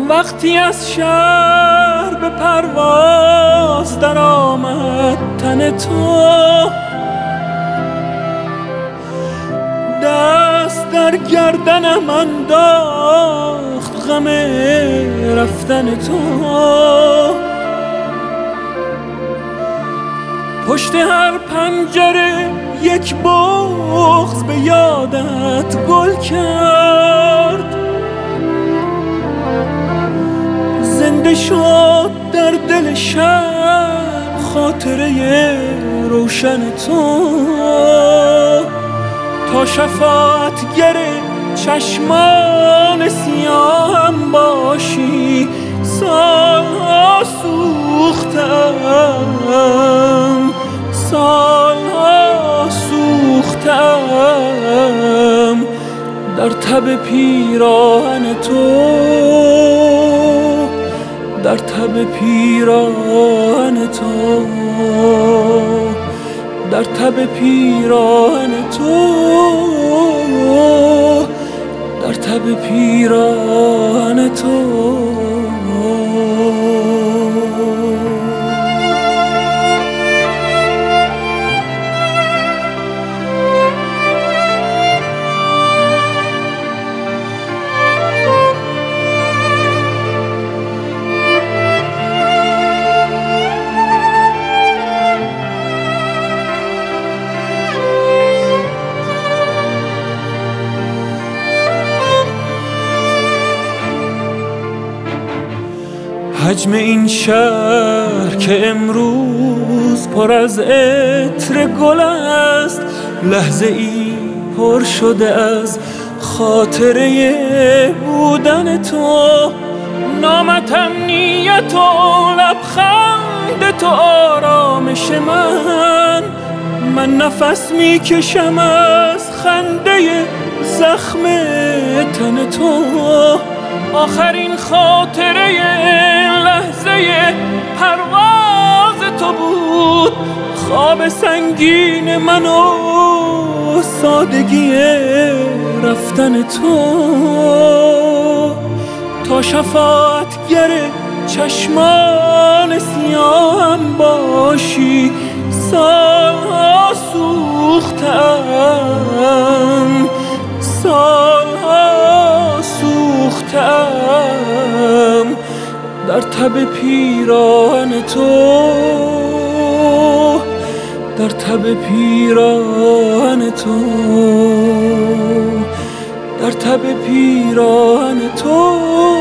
وقتی از شهر به پرواز در آمد تن تو، دست در گردنم انداخت غم رفتن تو. پشت هر پنجره یک بغض به یادت گل کرد، زنده شد در دل شب خاطره روشن تو. تا شفاعتگر چشمان سیاهم باشی، سالها سوختم، سالها سوختم در تب پیراهن تو، در تب پیراهن تو، در تب پیراهن تو، در تب پیراهن تو. حجم این شهر که امروز پر از عطر گل است، لحظه ای پر شده از خاطره بودن تو. نامت امنیت و لبخند تو آرامش من نفس میکشم از خنده زخم تن تو. آخرین خاطره لحظه پرواز تو بود، خواب سنگین من و سادگی رفتن تو. تا شفاعتگر چشمان سیاهم باشی، سالها سوختم، سالها سوختم در تب پیراهن تو، در تب پیراهن تو، در تب پیراهن تو.